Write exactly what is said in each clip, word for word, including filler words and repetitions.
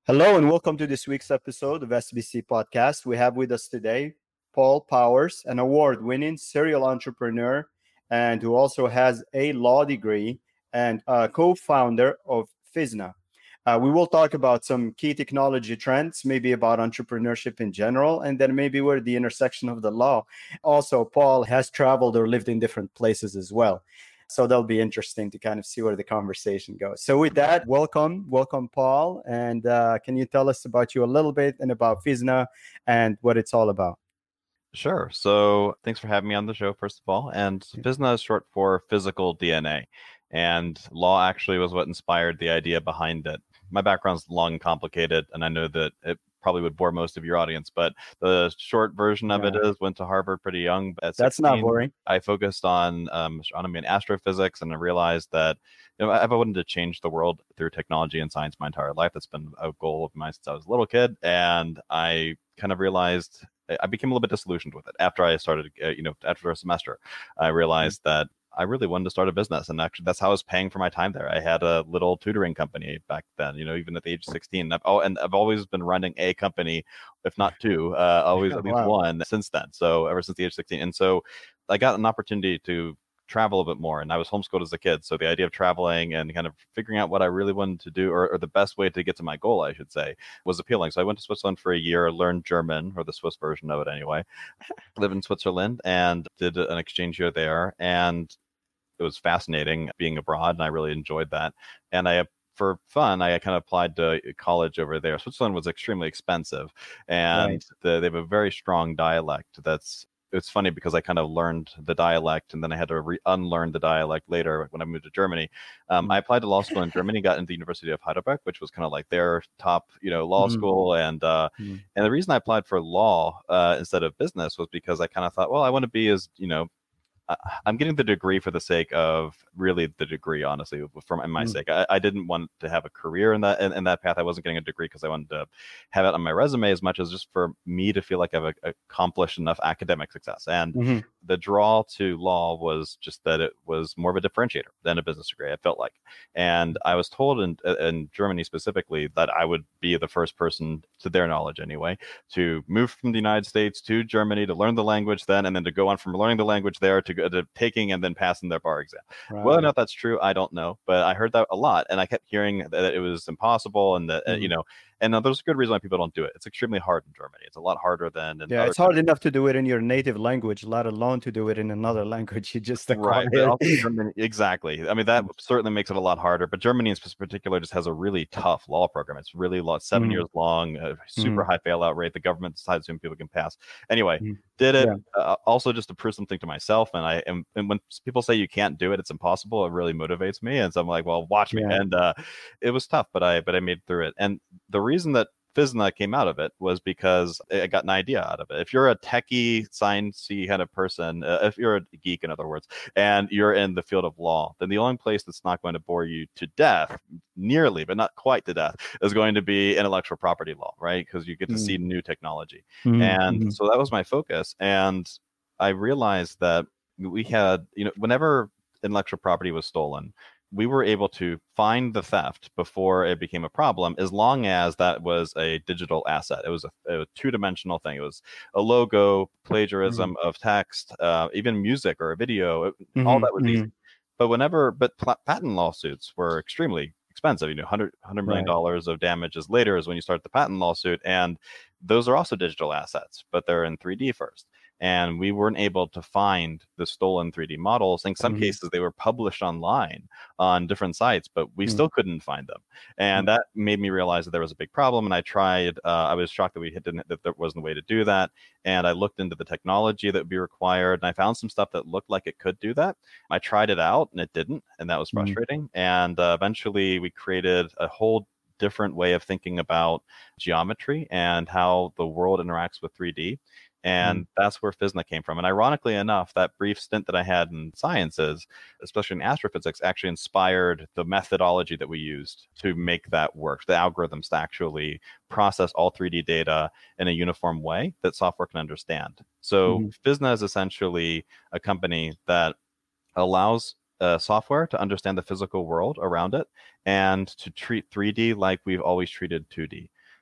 Hello and welcome to this week's episode of S B C Podcast. We have with us today Paul Powers, an award-winning serial entrepreneur and who also has a law degree and uh, co-founder of Fizna. Uh, we will talk about some key technology trends, maybe about entrepreneurship in general, and then maybe where the intersection of the law. Also, Paul has traveled or lived in different places as well. So that'll be interesting to kind of see where the conversation goes. So with that, welcome, welcome, Paul. And uh, can you tell us about you a little bit and about Fizna and what it's all about? Sure. So thanks for having me on the show, first of all. And Fizna is short for physical D N A. And law actually was what inspired the idea behind it. My background's long and complicated, and I know that it probably would bore most of your audience, but the short version of Yeah. it is went to Harvard pretty young. At That's not sixteen, boring. I focused on um, astronomy and astrophysics, and I realized that you know, I've wanted to change the world through technology and science my entire life. That's been a goal of mine since I was a little kid, and I kind of realized I became a little bit disillusioned with it after I started, uh, you know, after a semester. I realized mm-hmm. that I really wanted to start a business, and actually, that's how I was paying for my time there. I had a little tutoring company back then, you know, even at the age of sixteen. I've, oh, and I've always been running a company, if not two, uh, always at least Wow. one since then. So ever since the age of sixteen, and so I got an opportunity to travel a bit more, and I was homeschooled as a kid, so the idea of traveling and kind of figuring out what I really wanted to do, or, or the best way to get to my goal, I should say, was appealing. So I went to Switzerland for a year, learned German, or the Swiss version of it anyway, lived in Switzerland and did an exchange year there, and it was fascinating being abroad, and I really enjoyed that. And I for fun, I kind of applied to college over there. Switzerland was extremely expensive, and Right. the, they have a very strong dialect that's it's funny because I kind of learned the dialect and then I had to re- unlearn the dialect later when I moved to Germany. Um, Mm. I applied to law school in Germany, got into the University of Heidelberg, which was kind of like their top, you know, law Mm. school. And uh, Mm. and the reason I applied for law uh, instead of business was because I kind of thought, well, I want to be as, you know, I'm getting the degree for the sake of really the degree, honestly, for my Mm. sake. I, I didn't want to have a career in that in, in that path. I wasn't getting a degree because I wanted to have it on my resume as much as just for me to feel like I've accomplished enough academic success. And Mm-hmm. the draw to law was just that it was more of a differentiator than a business degree, I felt like. And I was told in, in Germany specifically that I would be the first person, to their knowledge anyway, to move from the United States to Germany to learn the language then, and then to go on from learning the language there to to taking and then passing their bar exam. Right. Whether or not that's true, I don't know, but I heard that a lot, and I kept hearing that it was impossible, and that Mm. uh, you know, and uh, there's a good reason why people don't do it. It's extremely hard in Germany. It's a lot harder than in Yeah, other it's hard countries. enough to do it in your native language, let alone to do it in another language. You just Right, acquire but also it. Germany, exactly. I mean, that certainly makes it a lot harder. But Germany in particular just has a really tough law program. It's really long, seven Mm. years long, a super Mm. high bailout rate. The government decides whom people can pass. Anyway, Mm. did it Yeah. uh, also just to prove something to myself. And I am, and when people say you can't do it, it's impossible. It really motivates me. And so I'm like, well, watch me. Yeah. And uh, it was tough, but I but I made through it. And the reason that Fizna came out of it was because I got an idea out of it. If you're a techie, sciencey kind of person, uh, if you're a geek, in other words, and you're in the field of law, then the only place that's not going to bore you to death, nearly, but not quite to death, is going to be intellectual property law, right? Because you get to Mm. see new technology. Mm. And Mhm. so that was my focus. And I realized that we had, you know, whenever intellectual property was stolen, we were able to find the theft before it became a problem, as long as that was a digital asset. It was a, a two-dimensional thing. It was a logo, plagiarism Mm. of text, uh, even music or a video. It, Mhm. all that was Mhm. easy. But whenever, but pl- patent lawsuits were extremely expensive. You know, hundred hundred million Right. dollars of damages later is when you start the patent lawsuit, and those are also digital assets, but they're in three D first. And we weren't able to find the stolen three D models. In some Mhm. cases, they were published online on different sites, but we Mm. still couldn't find them. And Mm. that made me realize that there was a big problem. And I tried, uh, I was shocked that we didn't, that there wasn't a way to do that. And I looked into the technology that would be required, and I found some stuff that looked like it could do that. I tried it out and it didn't. And that was Mm. frustrating. And uh, eventually we created a whole different way of thinking about geometry and how the world interacts with three D. And Mm. that's where Fizna came from. And ironically enough, that brief stint that I had in sciences, especially in astrophysics, actually inspired the methodology that we used to make that work, the algorithms to actually process all three D data in a uniform way that software can understand. So Mhm. Fizna is essentially a company that allows uh, software to understand the physical world around it and to treat three D like we've always treated two D.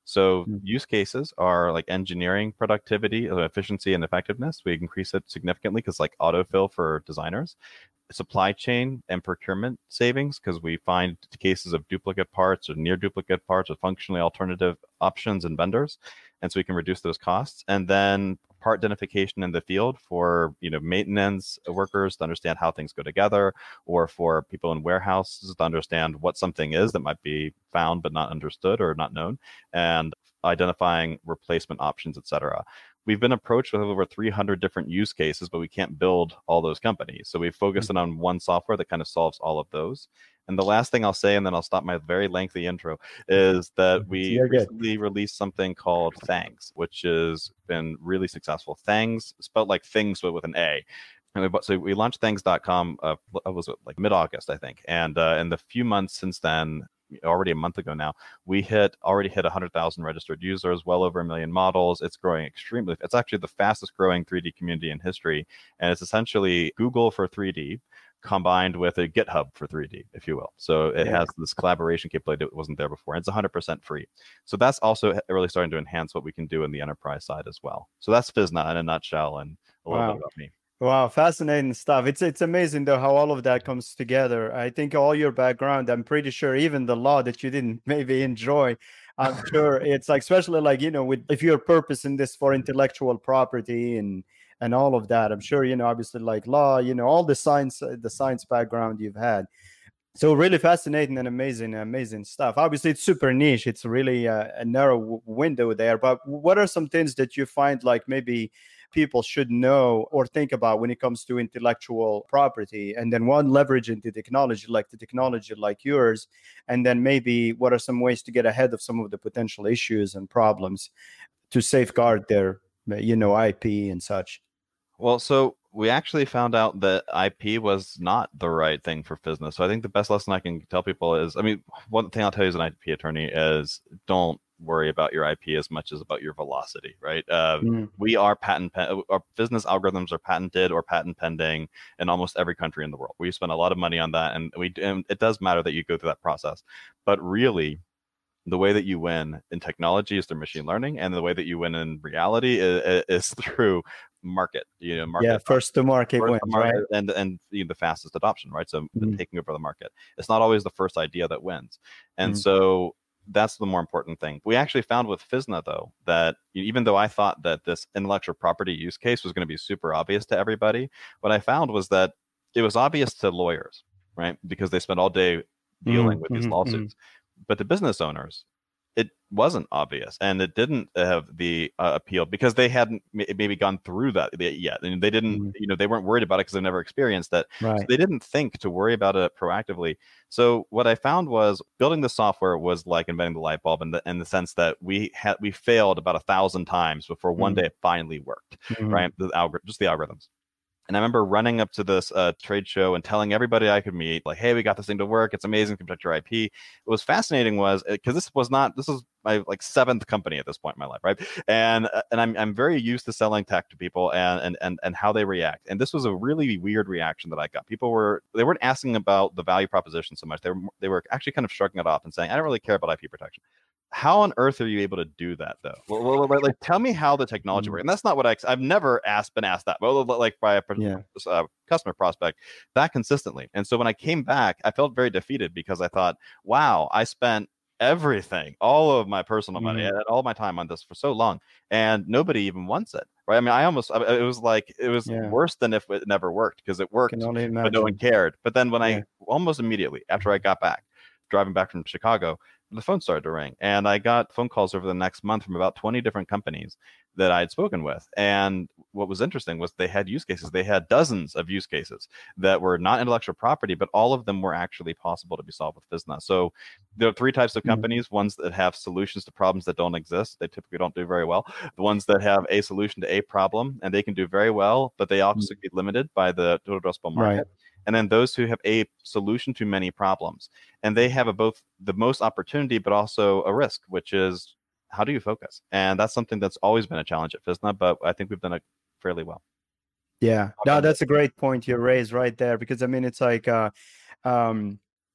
So Mm. use cases are like engineering productivity, uh, efficiency, and effectiveness. We increase it significantly because like autofill for designers. Supply chain and procurement savings because we find cases of duplicate parts or near duplicate parts or functionally alternative options and vendors, and so we can reduce those costs. And then part identification in the field for you know maintenance workers to understand how things go together, or for people in warehouses to understand what something is that might be found but not understood or not known, and identifying replacement options, et cetera. We've been approached with over three hundred different use cases, but we can't build all those companies. So we've focused in on one software that kind of solves all of those. And the last thing I'll say, and then I'll stop my very lengthy intro, is that we You're good. recently released something called Thangs, which has been really successful. Thangs, spelled like things, but with an A. And we, so we launched thangs dot com, uh, was it like mid-August, I think. And uh, in the few months since then, already a month ago now, we hit already hit one hundred thousand registered users, well over a million models. It's growing extremely. It's actually the fastest growing three D community in history. And it's essentially Google for three D combined with a GitHub for three D, if you will. So it Yeah. has this collaboration capability that wasn't there before. And it's one hundred percent free. So that's also really starting to enhance what we can do in the enterprise side as well. So that's Fizna in a nutshell and a little Wow. bit about me. Wow, fascinating stuff. It's it's amazing though how all of that comes together. I think all your background, I'm pretty sure even the law that you didn't maybe enjoy, I'm sure it's like, especially like, you know, with if you're purposing this for intellectual property and and all of that, I'm sure, you know, obviously like law, you know, all the science, the science background you've had. So really fascinating and amazing, amazing stuff. Obviously, it's super niche. It's really a, a narrow w- window there. But what are some things that you find like maybe people should know or think about when it comes to intellectual property? And then one, leveraging the technology, like the technology like yours. And then maybe what are some ways to get ahead of some of the potential issues and problems to safeguard their, you know, I P and such? Well, so we actually found out that I P was not the right thing for Fizna. So I think the best lesson I can tell people is, I mean, one thing I'll tell you as an I P attorney is don't worry about your I P as much as about your velocity, right? Uh, Mm. We are patent, pen- our business algorithms are patented or patent pending in almost every country in the world. We spend a lot of money on that, and we and it does matter that you go through that process. But really, the way that you win in technology is through machine learning, and the way that you win in reality is, is through market. You know, market Yeah, first to market first wins, to market, right? and and you know, the fastest adoption, right? So Mhm. taking over the market. It's not always the first idea that wins, and Mhm. so that's the more important thing. We actually found with Fizna though that even though I thought that this intellectual property use case was going to be super obvious to everybody, what I found was that it was obvious to lawyers, right? Because they spend all day dealing Mhm, with these mhm, mhm. lawsuits. But the business owners, it wasn't obvious, and it didn't have the uh, appeal because they hadn't m- maybe gone through that yet, and they didn't, Mhm. you know, they weren't worried about it because they've never experienced it, so Right. they didn't think to worry about it proactively. So what I found was building the software was like inventing the light bulb, in the in the sense that we had we failed about a thousand times before one Mhm. day it finally worked, Mhm. right? The algor- just the algorithms. And I remember running up to this uh, trade show and telling everybody I could meet, like, "Hey, we got this thing to work. It's amazing. Protect your I P." What was fascinating was because this was not this was my like seventh company at this point in my life, right? And uh, and I'm I'm very used to selling tech to people and and and and how they react. And this was a really weird reaction that I got. People were they weren't asking about the value proposition so much. They were they were actually kind of shrugging it off and saying, "I don't really care about I P protection." How on earth are you able to do that though? Well, well, like, like, tell me how the technology works. Mhm. And that's not what I, I've never asked, been asked that. Well, like by a Yeah. uh, customer prospect that consistently. And so when I came back, I felt very defeated because I thought, wow, I spent everything, all of my personal money, Mhm. and all my time on this for so long, and nobody even wants it. Right? I mean, I almost, it was like, it was Yeah. worse than if it never worked because it Can worked, only but no one imagine. cared. But then when Yeah. I almost immediately after I got back, driving back from Chicago, the phone started to ring, and I got phone calls over the next month from about twenty different companies that I had spoken with. And what was interesting was they had use cases. They had dozens of use cases that were not intellectual property, but all of them were actually possible to be solved with Fizna. So there are three types of Mhm. companies: ones that have solutions to problems that don't exist. They typically don't do very well. The ones that have a solution to a problem, and they can do very well, but they also Mhm. get limited by the total addressable market. Right. And then those who have a solution to many problems, and they have a, both the most opportunity but also a risk, which is how do you focus? And that's something that's always been a challenge at Fizna, but I think we've done it fairly well. Yeah. No, that's a great point you raised right there because I mean it's like uh um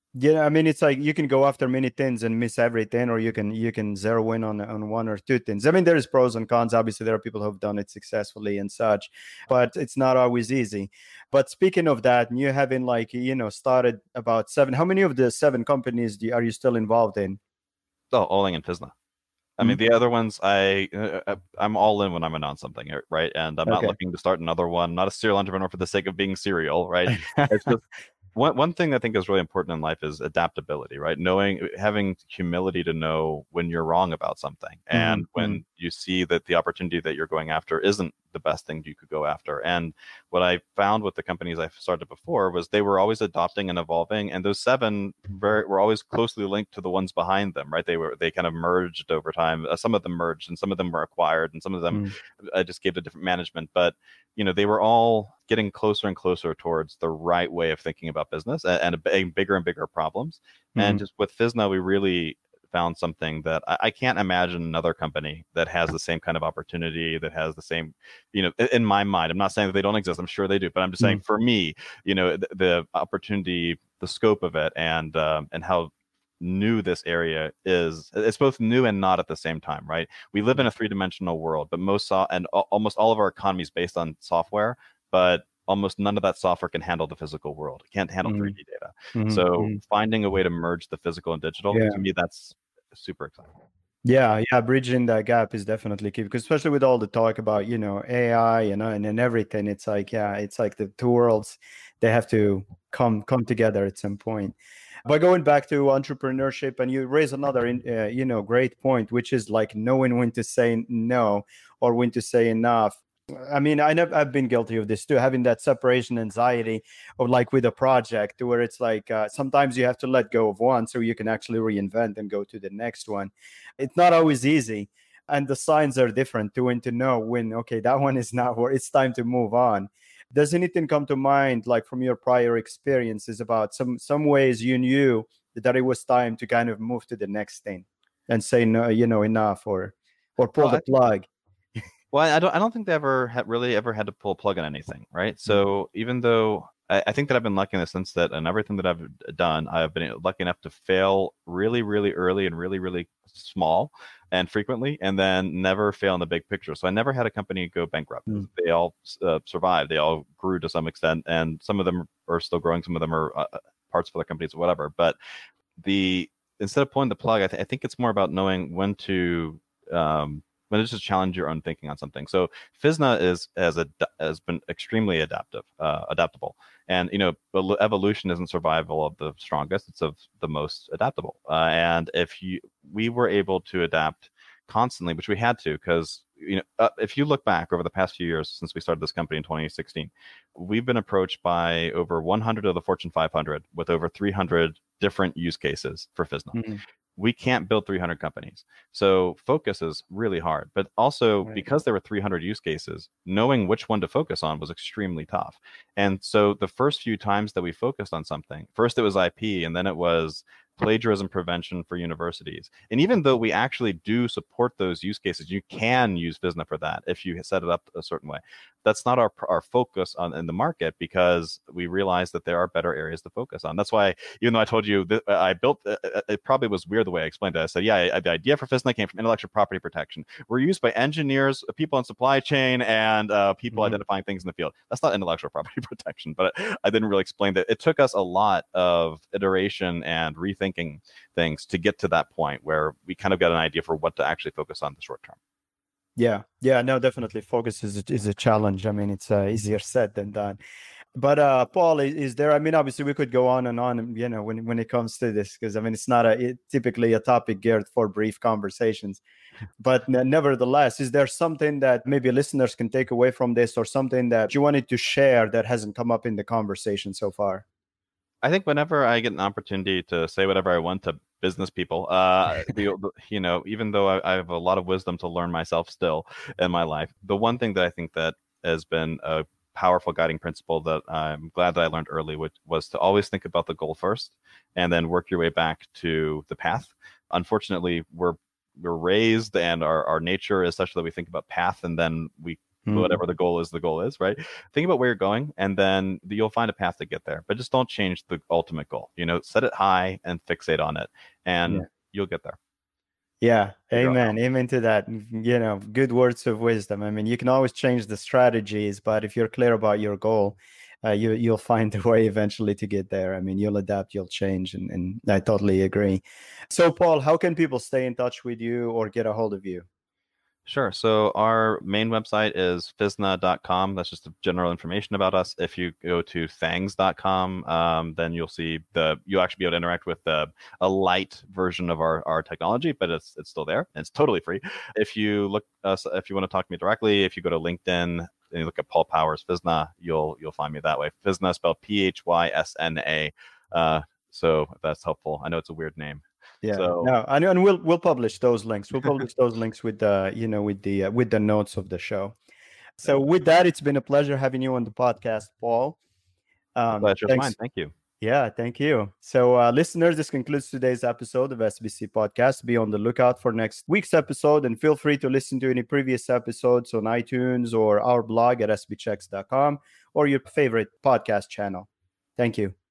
Yeah, I mean, it's like you can go after many things and miss everything, or you can you can zero in on on one or two things. I mean, there's pros and cons. Obviously, there are people who've done it successfully and such, but it's not always easy. But speaking of that, you having like you know started about seven. How many of the seven companies do you, are you still involved in? Oh, Oling and Fizna. I mean, Mhm. the other ones, I uh, I'm all in when I'm in on something, right? And I'm not Okay. looking to start another one. I'm not a serial entrepreneur for the sake of being serial, right? It's just one one thing I think is really important in life is adaptability, right? Knowing, having humility to know when you're wrong about something, hmm and when you see that the opportunity that you're going after isn't the best thing you could go after. And what I found with the companies I started before was they were always adopting and evolving, and those seven very, were always closely linked to the ones behind them, right? They were they kind of merged over time. Uh, some of them merged, and some of them were acquired, and some of them hmm I just gave to different management. But you know, they were all getting closer and closer towards the right way of thinking about business, and, and a, bigger and bigger problems. And hmm just with Fizna, we really found something that I, I can't imagine another company that has the same kind of opportunity, that has the same, you know, in, in my mind. I'm not saying that they don't exist. I'm sure they do, but I'm just saying for me, you know, the, the opportunity, the scope of it, and um, and how new this area is. It's both new and not at the same time, right? We live in a three-dimensional world, but most so- and al- almost all of our economy is based on software, but almost none of that software can handle the physical world. It can't handle hmm three D data. hmm So hmm finding a way to merge the physical and digital, Yeah. to me, that's super exciting. Yeah, yeah, bridging that gap is definitely key because especially with all the talk about, you know, A I and and, and everything, it's like, yeah, it's like the two worlds, they have to come come together at some point. But going back to entrepreneurship, and you raise another, uh, you know, great point, which is like knowing when to say no or when to say enough. I mean, I never, I've been guilty of this too, having that separation anxiety of like with a project where it's like uh, sometimes you have to let go of one so you can actually reinvent and go to the next one. It's not always easy, and the signs are different to when to know when okay that one is not where it's time to move on. Does anything come to mind like from your prior experiences about some some ways you knew that it was time to kind of move to the next thing and say no, you know, enough, or or pull Well, the I think plug? Well, I don't. I don't think they ever had really ever had to pull a plug on anything, right? Mm, So even though I, I think that I've been lucky in the sense that in everything that I've done, I've been lucky enough to fail really, really early and really, really small and frequently, and then never fail in the big picture. So I never had a company go bankrupt. mm, They all uh, survived. They all grew to some extent, and some of them are still growing. Some of them are uh, parts of other companies, or whatever. But the instead of pulling the plug, I, th- I think it's more about knowing when to um, when to just challenge your own thinking on something. So Fizna is has a has been extremely adaptive, uh, adaptable, and you know evolution isn't survival of the strongest; it's of the most adaptable. Uh, and if you we were able to adapt constantly, which we had to, because you know uh, if you look back over the past few years since we started this company in twenty sixteen, we've been approached by over one hundred of the Fortune five hundred with over three hundred different use cases for Fizna. mm, We can't build three hundred companies. So focus is really hard. But also, right. because there were three hundred use cases, knowing which one to focus on was extremely tough. And so the first few times that we focused on something, first it was I P, and then it was plagiarism prevention for universities. And even though we actually do support those use cases, you can use Fizna for that if you set it up a certain way. That's not our our focus on in the market, because we realize that there are better areas to focus on. That's why, even though I told you that I built, uh, it probably was weird the way I explained it. I said, yeah, I, the idea for Fizna came from intellectual property protection. We're used by engineers, people in supply chain, and uh, people Mhm. identifying things in the field. That's not intellectual property protection, but I didn't really explain that. It took us a lot of iteration and rethinking things to get to that point where we kind of got an idea for what to actually focus on in the short term. Yeah, yeah, no, definitely. Focus is a, is a challenge. I mean, it's uh, easier said than done. But uh, Paul, is, is there? I mean, obviously, we could go on and on. You know, when when it comes to this, because I mean, it's not a it, typically a topic geared for brief conversations. But n- nevertheless, is there something that maybe listeners can take away from this, or something that you wanted to share that hasn't come up in the conversation so far? I think whenever I get an opportunity to say whatever I want to business people, uh, the, the you know, even though I, I have a lot of wisdom to learn myself still in my life, the one thing that I think that has been a powerful guiding principle that I'm glad that I learned early, which was to always think about the goal first and then work your way back to the path. Unfortunately, we're we're raised and our, our nature is such that we think about path and then we Mhm. whatever the goal is, the goal is, right? Think about where you're going, and then you'll find a path to get there. But just don't change the ultimate goal. You know, set it high and fixate on it, and Yeah. you'll get there. Yeah, Figure out how. amen. Amen to that. You know, good words of wisdom. I mean, you can always change the strategies, but if you're clear about your goal, uh, you you'll find a way eventually to get there. I mean, you'll adapt, you'll change, and, and I totally agree. So, Paul, how can people stay in touch with you or get a hold of you? Sure. So our main website is fisna dot com. That's just the general information about us. If you go to thangs dot com, um, then you'll see the you'll actually be able to interact with the, a light version of our, our technology, but it's it's still there. And it's totally free. If you look us, if you want to talk to me directly, if you go to LinkedIn and you look at Paul Powers Fisna, you'll you'll find me that way. Fisna spelled P H Y S N A. Uh, so if that's helpful. I know it's a weird name. Yeah, So no, and, and we'll we'll publish those links. We'll publish those links with the you know with the uh, with the notes of the show. So with that, it's been a pleasure having you on the podcast, Paul. the Um, pleasure's thanks. mine. Thank you. Yeah, thank you. So, uh, listeners, this concludes today's episode of S B C Podcast. Be on the lookout for next week's episode, and feel free to listen to any previous episodes on iTunes or our blog at s b checks dot com or your favorite podcast channel. Thank you.